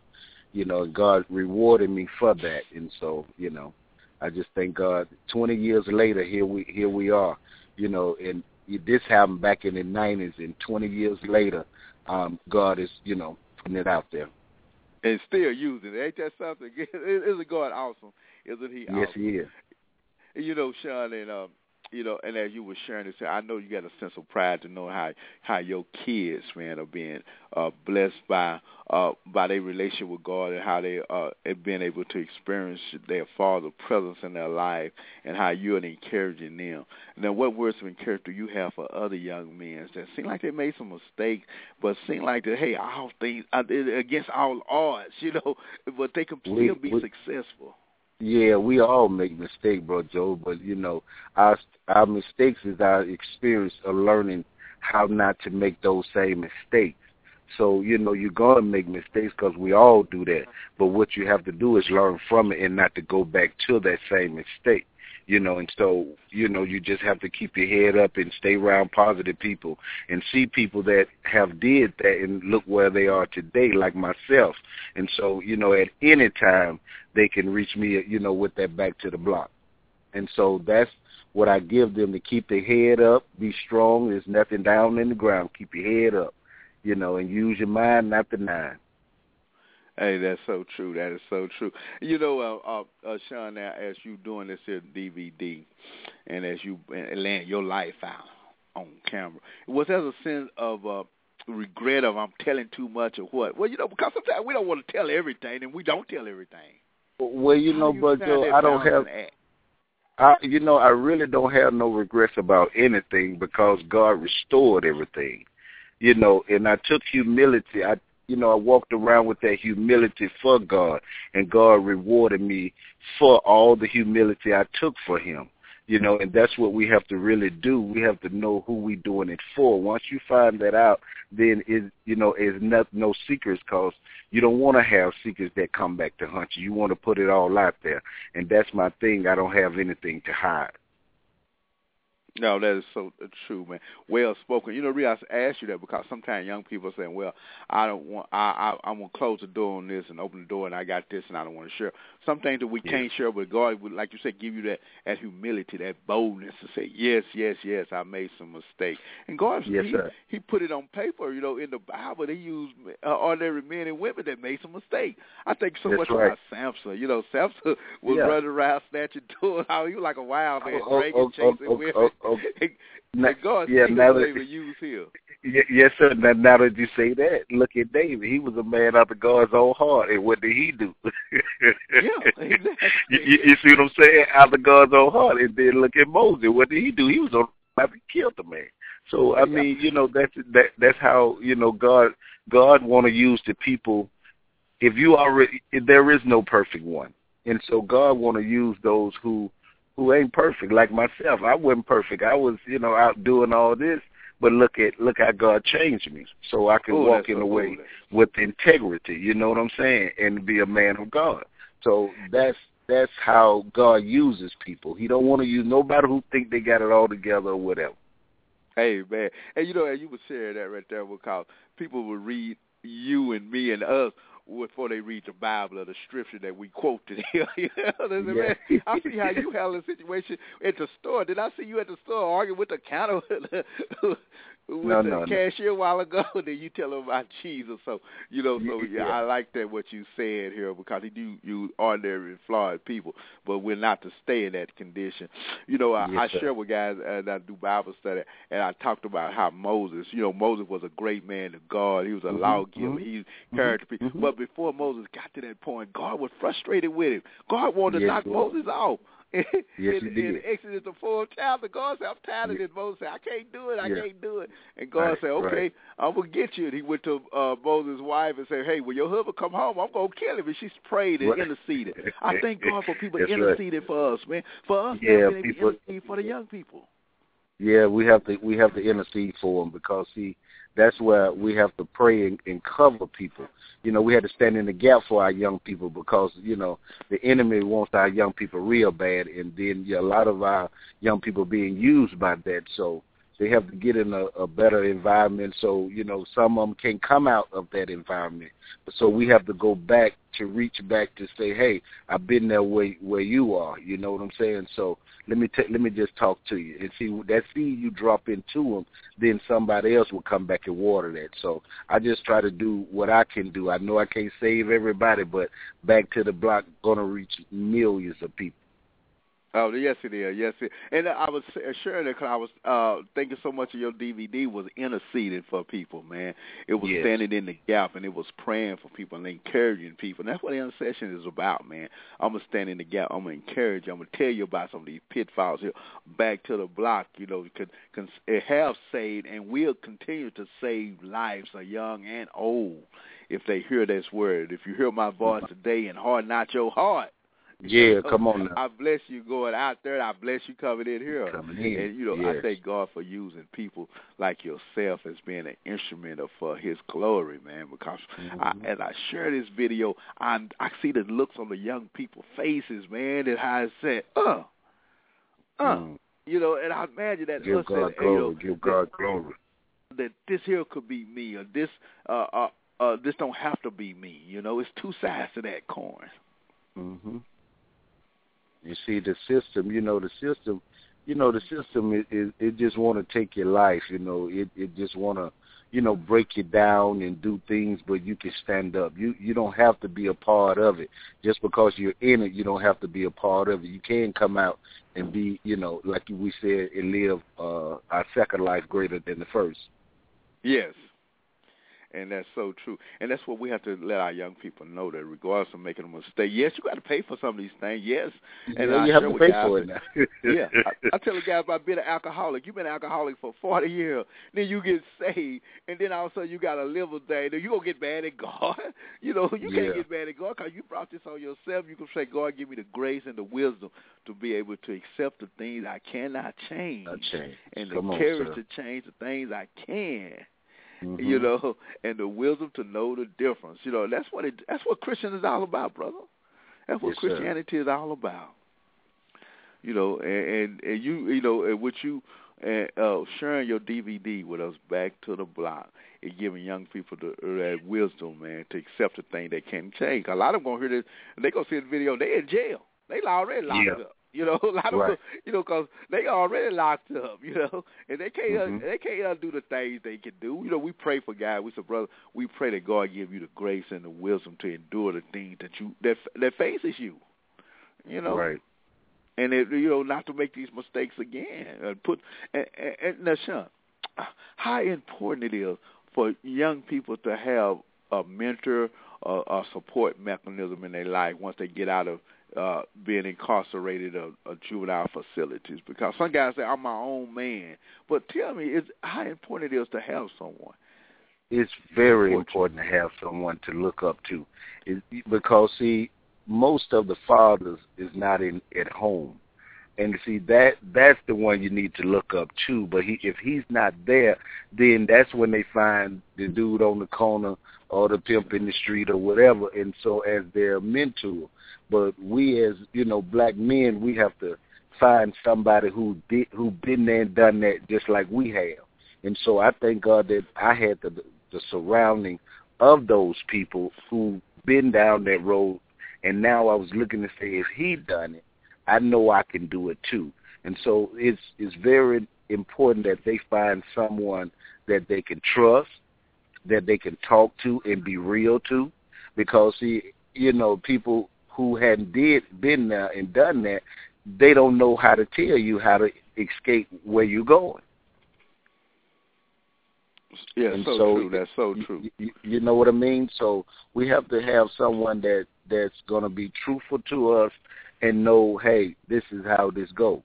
God rewarded me for that, and so, I just thank God. 20 years later, here we are, and this happened back in the 90s, and 20 years later, God is, putting it out there. And still using it. Ain't that something? Isn't God awesome? Isn't he awesome? Yes, he is. Sean, and as you were sharing this, I know you got a sense of pride to know how your kids, man, are being blessed by their relationship with God, and how they have been able to experience their Father's presence in their life, and how you're encouraging them. Now, what words of encouragement do you have for other young men that seem like they made some mistakes, but seem like that, hey, all things against all odds, but they can still be successful? Yeah, we all make mistakes, bro, Joe, but, our mistakes is our experience of learning how not to make those same mistakes. So, you're going to make mistakes because we all do that. But what you have to do is learn from it and not to go back to that same mistake. And so, you just have to keep your head up and stay around positive people and see people that have did that and look where they are today, like myself. And so, at any time, they can reach me, with that Back to the Block. And so that's what I give them, to keep their head up, be strong. There's nothing down in the ground. Keep your head up, and use your mind, not the nine. Hey, that's so true. That is so true. Sean, now as you doing this here DVD, and as you laying your life out on camera, was there a sense of regret of I'm telling too much or what? Well, because sometimes we don't want to tell everything, and we don't tell everything. Well, but Joe, I don't have. I really don't have no regrets about anything because God restored everything. And I took humility. I walked around with that humility for God, and God rewarded me for all the humility I took for him. And that's what we have to really do. We have to know who we're doing it for. Once you find that out, then it's no secrets, because you don't want to have secrets that come back to haunt you. You want to put it all out there, and that's my thing. I don't have anything to hide. No, that is so true, man. Well spoken. Rhea, I asked you that because sometimes young people are saying, well, I want to close the door on this and open the door, and I got this and I don't want to share. Some things that we can't share, but God would, like you said, give you that humility, that boldness to say, yes, I made some mistake. And God, he put it on paper, in the Bible. They used ordinary men and women that made some mistake. I think so much about Samson. Samson was running around snatching doors. He was like a wild man, dragging, chasing women. And God was able to use him. Yes, sir. Now that you say that, look at David. He was a man after God's own heart. And what did he do? Exactly. You see what I'm saying? After God's own heart. And then look at Moses. What did he do? He was on after he killed the man. So, I mean, that's how, God want to use the people. There is no perfect one. And so God want to use those who ain't perfect, like myself. I wasn't perfect. I was, out doing all this, but look how God changed me, so I can walk in a way with integrity. You know what I'm saying? And be a man of God. So that's how God uses people. He don't want to use nobody who think they got it all together or whatever. Hey, man, and you were sharing that right there because people will read you and me and us before they read the Bible or the scripture that we quoted here. Man, I see how you handle the situation at the store. Did I see you at the store arguing with the counter with the cashier a while ago? Then you tell them about Jesus. So, I like that what you said here, because he do use ordinary and flawed people, but we're not to stay in that condition. I share with guys and I do Bible study, and I talked about how Moses was a great man of God. He was a lawgiver. He carried people. But before Moses got to that point, God was frustrated with him. God wanted to knock Moses off. Yes, in Exodus, the 4th chapter, God said, I'm tired of this. Moses said, I can't do it. And God said, okay, I'm going to get you. And he went to Moses' wife and said, hey, when your husband come home, I'm going to kill him. And she's prayed and interceded. I thank God for people interceding for us, man. For us, intercede for the young people. Yeah, we have to intercede for them, because, see, that's where we have to pray and cover people. We have to stand in the gap for our young people, because, the enemy wants our young people real bad, and then a lot of our young people being used by that. So they have to get in a better environment. So, some of them can't come out of that environment. So we have to go back to reach back to say, hey, I've been there where you are. You know what I'm saying? So let me just talk to you, and see that seed you drop into them, then somebody else will come back and water that. So I just try to do what I can do. I know I can't save everybody, but Back to the Block gonna reach millions of people. Oh, yes, it is. Yes, it is. And I was sharing that because I was thinking so much of your DVD was interceding for people, man. It was standing in the gap, and it was praying for people and encouraging people. And that's what the intercession is about, man. I'm going to stand in the gap. I'm going to encourage you. I'm going to tell you about some of these pitfalls here. Back to the Block, it have saved and will continue to save lives of young and old if they hear this word. If you hear my voice today and harden not your heart. Yeah, come on now. I bless you going out there, and I bless you coming in here. And, I thank God for using people like yourself as being an instrument for his glory, man, because as I share this video, I see the looks on the young people's faces, man, and how I said, and I imagine that give God glory, give God glory. That this here could be me, or this don't have to be me. It's two sides to that coin. Mm-hmm. You see, the system it just want to take your life, it just want to, break you down and do things, but you can stand up. You don't have to be a part of it. Just because you're in it, you don't have to be a part of it. You can come out and be, like we said, and live our second life greater than the first. Yes. And that's so true. And that's what we have to let our young people know, that regardless of making a mistake, yes, you got to pay for some of these things, yes. And you have to pay for it now. Yeah. I tell the guys about being an alcoholic. You've been an alcoholic for 40 years. Then you get saved, and then all of a sudden you got a liver day. Then you're going to get mad at God. You can't get mad at God because you brought this on yourself. You can say, God, give me the grace and the wisdom to be able to accept the things I cannot change. And the courage to change the things I can. Mm-hmm. And the wisdom to know the difference. That's what Christian is all about, brother. That's what Christianity is all about. And with you sharing your DVD with us, Back to the Block, and giving young people that wisdom, man, to accept the thing they can't change. A lot of them going to hear this, and they going to see the video, they in jail. They already locked up. A lot of them, because they already locked up, and they can't do the things they can do. We pray for God. We say, brother, we pray that God give you the grace and the wisdom to endure the things that faces you, Right. And not to make these mistakes again. Now, Sean, how important it is for young people to have a mentor, a support mechanism in their life once they get out of being incarcerated or juvenile facilities, because some guys say, I'm my own man. But tell me, how important it is to have someone. It's very important to have someone to look up to, because, see, most of the fathers is not at home. And see, that's the one you need to look up to. But if he's not there, then that's when they find the dude on the corner or the pimp in the street or whatever, and so as their mentor. But we as, black men, we have to find somebody who been there and done that just like we have. And so I thank God that I had the surrounding of those people who been down that road, and now I was looking to say, if he done it, I know I can do it too. And so it's very important that they find someone that they can trust, that they can talk to and be real to, because, see, people who hadn't been there and done that, they don't know how to tell you how to escape where you're going. Yeah, so true. That's so true. You know what I mean? So we have to have someone that's going to be truthful to us and know, hey, this is how this goes.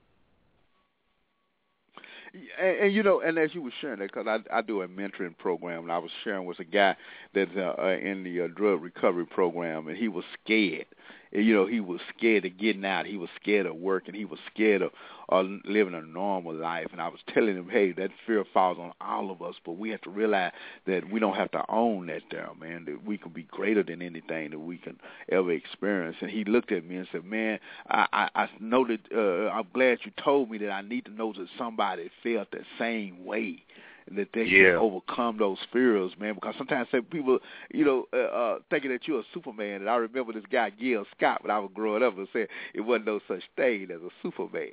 And as you were sharing that, because I do a mentoring program, and I was sharing with a guy that's in the drug recovery program, and he was scared. He was scared of getting out. He was scared of work, and he was scared of living a normal life. And I was telling him, hey, that fear falls on all of us, but we have to realize that we don't have to own that there, man, that we can be greater than anything that we can ever experience. And he looked at me and said, man, I know that I'm glad you told me that I need to know that somebody felt the same way, and that they can overcome those fears, man. Because sometimes people, thinking that you're a Superman. And I remember this guy, Gil Scott, when I was growing up, and said it wasn't no such thing as a Superman.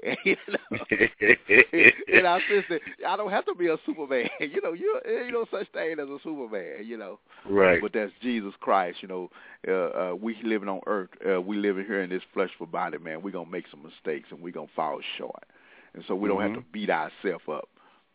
And I said, I don't have to be a Superman. You're no such thing as a Superman. Right. But that's Jesus Christ. We living on earth. We living here in this fleshful body, man. We're gonna make some mistakes, and we're gonna fall short. And so we don't have to beat ourselves up.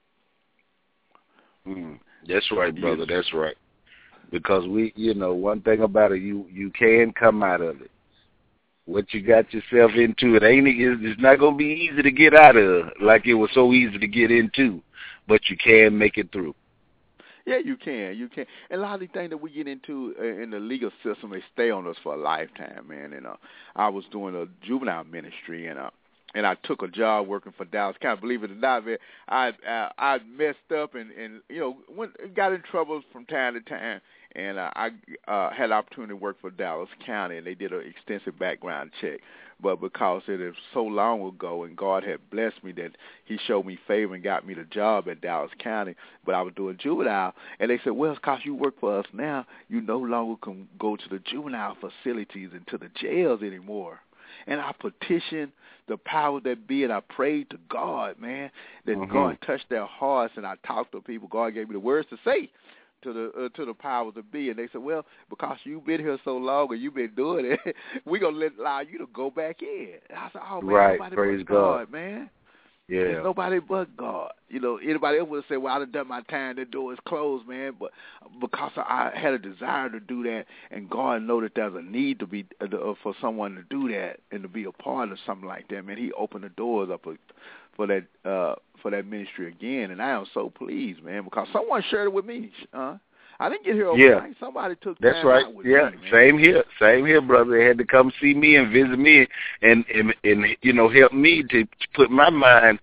That's right, brother. That's right. Because one thing about it, you can come out of it. What you got yourself into, it's not going to be easy to get out of, like it was so easy to get into, but you can make it through. Yeah, you can. And a lot of the things that we get into in the legal system, they stay on us for a lifetime, man. And I was doing a juvenile ministry, and I took a job working for Dallas County. Believe it or not, man, I messed up and got in trouble from time to time. And I had the opportunity to work for Dallas County, and they did an extensive background check. But because it is so long ago, and God had blessed me that He showed me favor and got me the job at Dallas County, but I was doing juvenile, and they said, well, it's because you work for us now, you no longer can go to the juvenile facilities and to the jails anymore. And I petitioned the power that be, and I prayed to God, man, that God touched their hearts, and I talked to people. God gave me the words to say to the powers that be, and they said, well, because you've been here so long and you've been doing it, we're going to allow you to go back in. And I said, oh, man, right. Praise God, man. Yeah. It's nobody but God. Anybody else would have said, well, I'd have done my time. The door is closed, man. But because I had a desire to do that, and God know that there's a need to be for someone to do that and to be a part of something like that, man, he opened the doors up for that ministry again. And I am so pleased, man, because someone shared it with me. I didn't get here overnight. Somebody took time out with me, man. Same here, brother. They had to come see me and visit me and help me to put my mind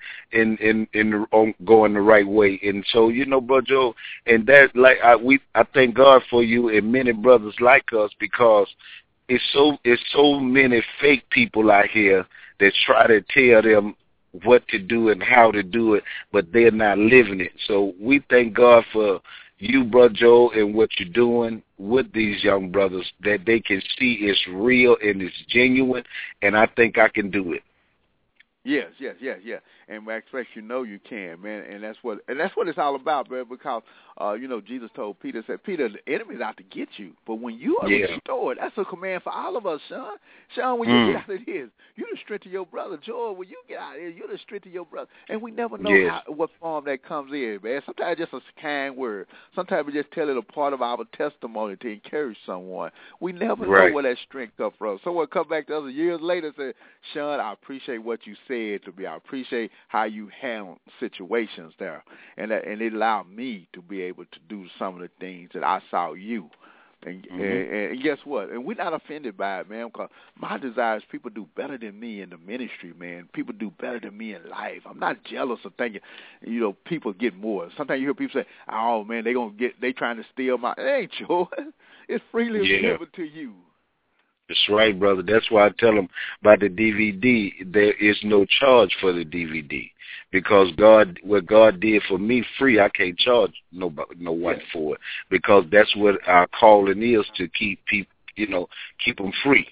on going the right way. And so, Brother Joe, and that I thank God for you and many brothers like us, because it's so many fake people out here that try to tell them what to do and how to do it, but they're not living it. So we thank God for you, Brother Joe, and what you're doing with these young brothers, that they can see it's real and it's genuine, and I think I can do it. Yes. And I expect you can, man, and that's what it's all about, man, because Jesus told Peter, said, Peter, the enemy's out to get you, but when you are restored, that's a command for all of us, Sean. Sean, when you get out of this, you're the strength of your brother. Joel, when you get out of here, you're the strength of your brother. And we never know what form that comes in, man. Sometimes it's just a kind word. Sometimes we just tell it a part of our testimony to encourage someone. We never know where that strength comes from. Someone come back to us years later and say, Sean, I appreciate what you said to me. I appreciate how you handle situations there. And it allowed me to be able to do some of the things that I saw you. And guess what? And we're not offended by it, man, because my desire is people do better than me in the ministry, man. People do better than me in life. I'm not jealous of thinking, people get more. Sometimes you hear people say, oh, man, they trying to steal my. It ain't yours. It's freely given to you. That's right, brother. That's why I tell them about the DVD, there is no charge for the DVD, because what God did for me free, I can't charge no one for it, because that's what our calling is, to keep people, keep them free.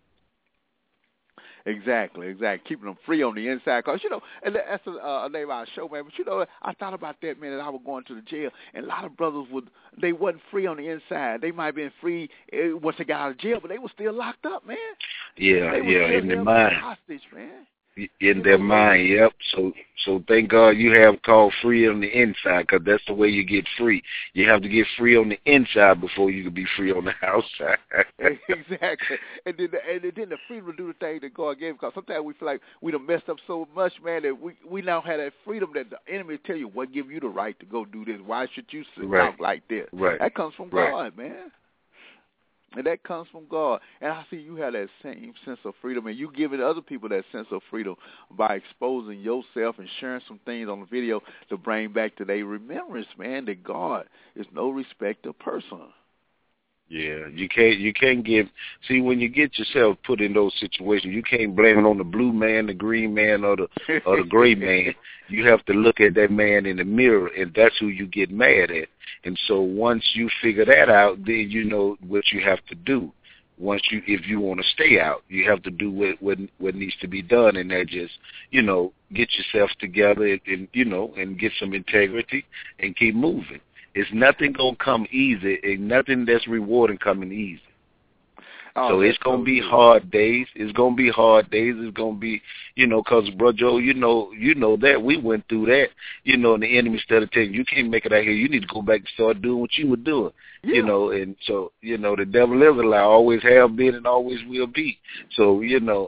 Exactly. Keeping them free on the inside. Because, and that's a name of our show, man. But, I thought about that, man, that I was going to the jail, and a lot of brothers they wasn't free on the inside. They might have been free once they got out of jail, but they were still locked up, man. Yeah, in their mind. Hostage, man. In their mind, yep. So thank God you have called free on the inside, because that's the way you get free. You have to get free on the inside before you can be free on the outside. Exactly. And then the freedom to do the thing that God gave, because sometimes we feel like we done messed up so much, man, that we now have that freedom that the enemy tell you what give you the right to go do this. Why should you sit out like this? Right. That comes from God, man. And that comes from God. And I see you have that same sense of freedom, and you giving other people that sense of freedom by exposing yourself and sharing some things on the video to bring back to their remembrance, man, that God is no respecter of person. Yeah, you can't see, when you get yourself put in those situations, you can't blame it on the blue man, the green man, or the gray man. You have to look at that man in the mirror, and that's who you get mad at. And so once you figure that out, then you know what you have to do. If you want to stay out, you have to do what needs to be done, and that just, get yourself together and get some integrity and keep moving. It's nothing going to come easy, and nothing that's rewarding coming easy. So it's going to be hard days. It's going to be hard days. It's going to be, because, Bro Joe, you know that. We went through that, and the enemy started telling you can't make it out here. You need to go back and start doing what you were doing, and so, the devil is a lie, always have been and always will be. So,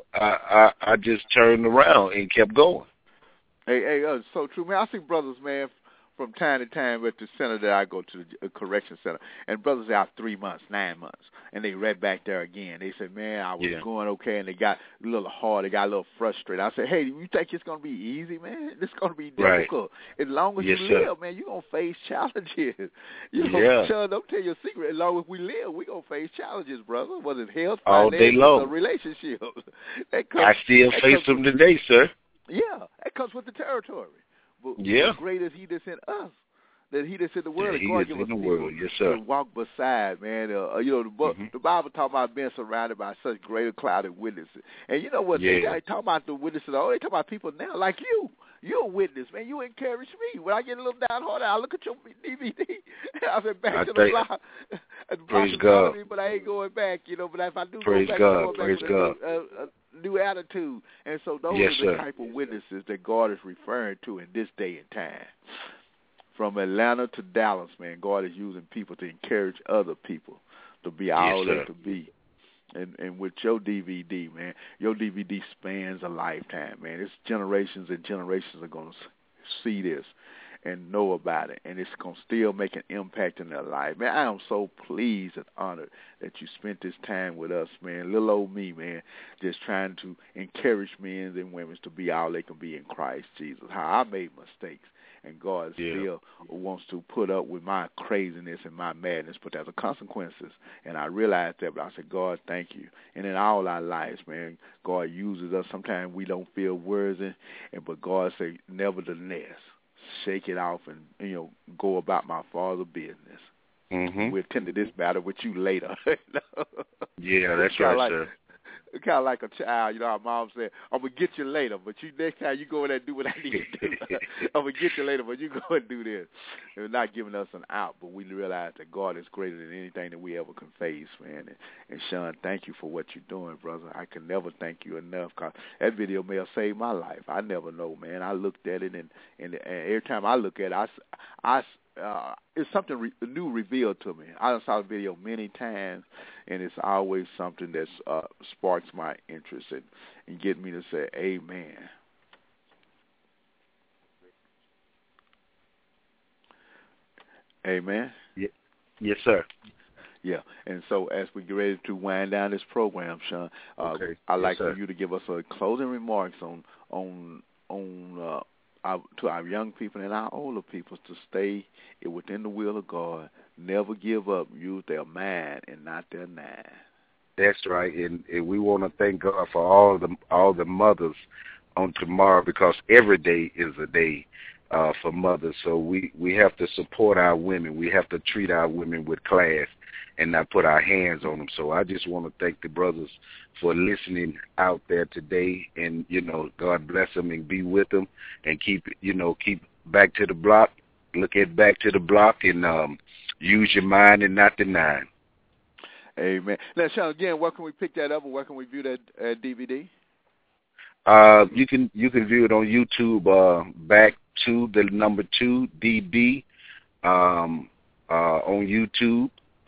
I just turned around and kept going. Hey, so true, man. I see brothers, man, from time to time at the center that I go to, the correction center, and brothers are out 3 months, 9 months, and they right back there again. They said, man, I was going okay, and they got a little hard, they got a little frustrated. I said, hey, you think it's going to be easy, man? It's going to be difficult. As long as you live, man, you're going to face challenges. Sean, don't tell you a secret. As long as we live, we're going to face challenges, brother, whether it's health, finances, or relationships. I still face them today, sir. Yeah, that comes with the territory. But great is he that's in us, that he that's in the world. Yeah, God give us people to walk beside, man. The Bible talk about being surrounded by such greater cloud of witnesses. And you know what? They talk about the witnesses. They talk about people now like you. You're a witness, man. You encourage me. When I get a little downhearted, I look at your DVD. I said, back to the block. Praise God. But I ain't going back, But if I do praise go back, God. praise God. new attitude. And so those are the type of witnesses that God is referring to in this day and time. From Atlanta to Dallas, man, God is using people to encourage other people to be all they could be. And with your DVD, man, your DVD spans a lifetime, man. It's generations and generations are going to see this and know about it, and it's going to still make an impact in their life. Man, I am so pleased and honored that you spent this time with us, man. Little old me, man, just trying to encourage men and women to be all they can be in Christ Jesus. How I made mistakes, and God still wants to put up with my craziness and my madness, but there's a consequences, and I realized that, but I said, God, thank you. And in all our lives, man, God uses us. Sometimes we don't feel worthy, but God said, nevertheless, shake it off and, go about my Father's business. Mm-hmm. We'll tend to this battle with you later. Yeah, that's right, sir. Kind of like a child, our mom said, I'm going to get you later, but next time you go in there and do what I need to do. I'm going to get you later, but you go and do this. They're not giving us an out, but we realize that God is greater than anything that we ever can face, man. And Sean, thank you for what you're doing, brother. I can never thank you enough, because that video may have saved my life. I never know, man. I looked at it, and every time I look at it, it's something new revealed to me. I saw the video many times, and it's always something that sparks my interest and get me to say, amen. Amen? Yes, sir. Yeah, and so as we get ready to wind down this program, Sean, I'd like for you to give us a closing remarks on to our young people and our older people to stay within the will of God, never give up, use their mind and not their nine. That's right, and we want to thank God for all the mothers on tomorrow, because every day is a day for mothers. So we have to support our women. We have to treat our women with class and not put our hands on them. So I just want to thank the brothers for listening out there today, and God bless them and be with them, and keep back to the block. Look at back to the block, and use your mind and not the nine. Amen. Now, Sean, again, where can we pick that up, or where can we view that DVD? You can view it on YouTube. Back to the number 2 DB on YouTube.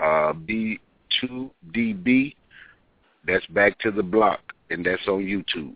B2DB. That's Back to the Block, and that's on YouTube.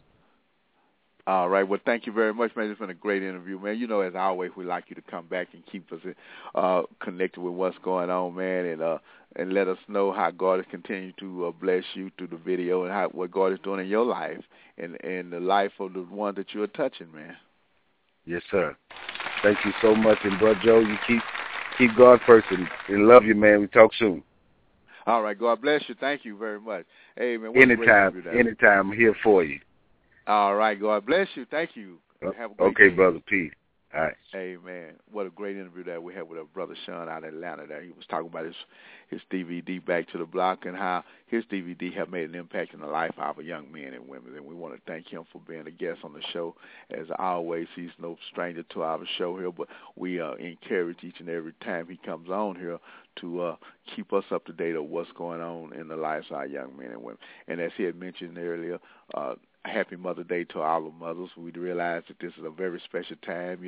All right. Well, thank you very much, man. It's been a great interview, man. As always, we like you to come back and keep us connected with what's going on, man, and let us know how God is continuing to bless you through the video, and what God is doing in your life and the life of the one that you're touching, man. Yes, sir. Thank you so much, and Brother Joe, you keep God first, and love you, man. We talk soon. All right. God bless you. Thank you very much. Hey, man. Anytime. I'm here for you. All right. God bless you. Thank you. Have a great day. Brother. Peace. All right. Amen. What a great interview that we had with our brother Sean out in Atlanta. There, he was talking about his DVD Back to the Block, and how his DVD have made an impact in the life of our young men and women. And we want to thank him for being a guest on the show. As always, he's no stranger to our show here, but we encourage each and every time he comes on here to keep us up to date on what's going on in the lives of our young men and women. And as he had mentioned earlier, Happy Mother's Day to all the mothers. We realize that this is a very special time.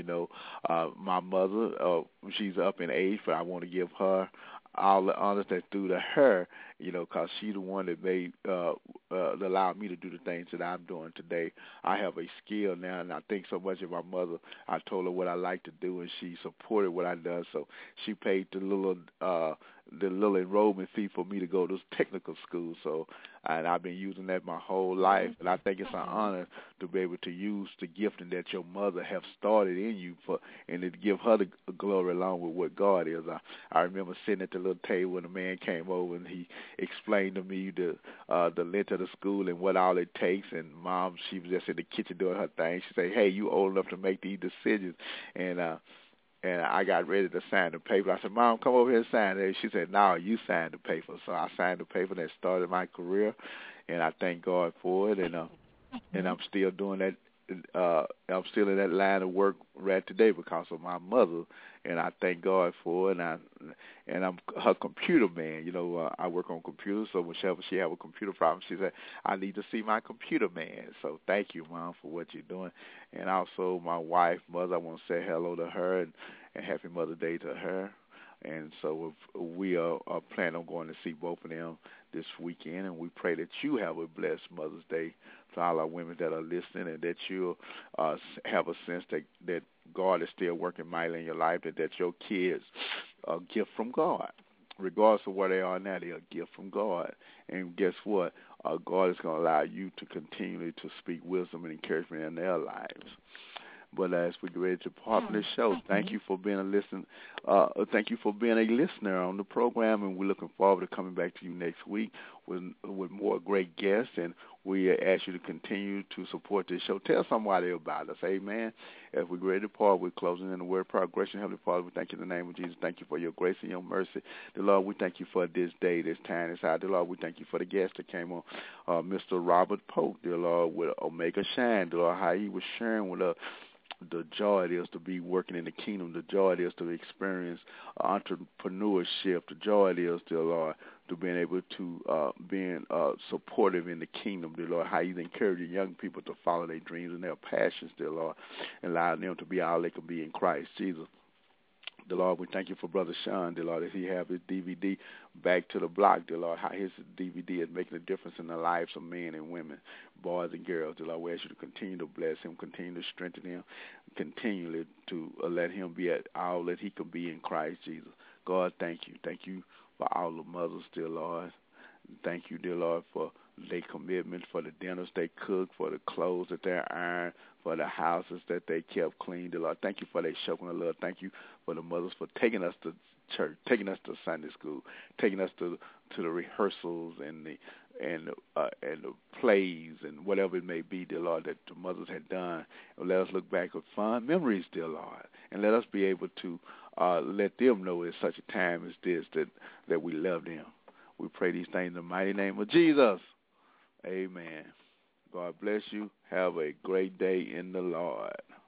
My mother, she's up in age, but I want to give her all the honors that's due to her, because she's the one that made allowed me to do the things that I'm doing today. I have a skill now, and I think so much of my mother. I told her what I like to do, and she supported what I done. So she paid the little enrollment fee for me to go to technical school. So, and I've been using that my whole life, and I think it's an honor to be able to use the gifting that your mother have started in you and to give her the glory along with what God is. I remember sitting at the little table when a man came over and he explained to me the length of the school and what all it takes. And Mom, she was just in the kitchen doing her thing. She said, "Hey, you old enough to make these decisions," and I got ready to sign the paper. I said, "Mom, come over here and sign it." She said, "No, you signed the paper." So I signed the paper, and that started my career, and I thank God for it. And I'm still doing that I'm still in that line of work right today because of my mother, and I thank God for it. And I'm her computer man. You know, I work on computers, so whenever she have a computer problem, she said, I need to see my computer man. So thank you, Mom, for what you're doing. And also my wife, mother, I want to say hello to her and happy Mother's Day to her. And so we are planning on going to see both of them this weekend, and we pray that you have a blessed Mother's Day to all our women that are listening, and that you'll have a sense that God is still working mightily in your life, that your kids are a gift from God. Regardless of where they are now, they're a gift from God. And guess what? God is going to allow you to continue to speak wisdom and encouragement in their lives. But as we get ready to part from this show, thank you for being a listener. Thank you for being a listener on the program, and we're looking forward to coming back to you next week with more great guests. And we ask you to continue to support this show. Tell somebody about us, amen. As we get ready to part, we're closing in the word of prayer. Gracious Heavenly Father, we thank you in the name of Jesus. Thank you for your grace and your mercy. Dear Lord, we thank you for this day, this time, this hour. Dear Lord, we thank you for the guest that came on, Mr. Robert Polk, dear Lord, with Omega Shine. Dear Lord, how he was sharing with us the joy it is to be working in the kingdom, the joy it is to experience entrepreneurship, the joy it is, dear Lord, to being able to being supportive in the kingdom, dear Lord, how he's encouraging young people to follow their dreams and their passions, dear Lord, and allow them to be all they can be in Christ Jesus. Dear Lord, we thank you for Brother Sean, dear Lord, as he have his DVD Back to the Block, dear Lord, how his DVD is making a difference in the lives of men and women, boys and girls. Dear Lord, we ask you to continue to bless him, continue to strengthen him, continually to let him be at all that he can be in Christ Jesus. God, thank you. Thank you for all the mothers, dear Lord. Thank you, dear Lord, for their commitment, for the dinners they cook, for the clothes that they iron, for the houses that they kept clean, dear Lord. Thank you for their showing of love. Thank you for the mothers for taking us to church, taking us to Sunday school, taking us to the rehearsals and the plays and whatever it may be, dear Lord, that the mothers had done. And let us look back with fond memories, dear Lord, and let us be able to let them know at such a time as this that we love them. We pray these things in the mighty name of Jesus. Amen. God bless you. Have a great day in the Lord.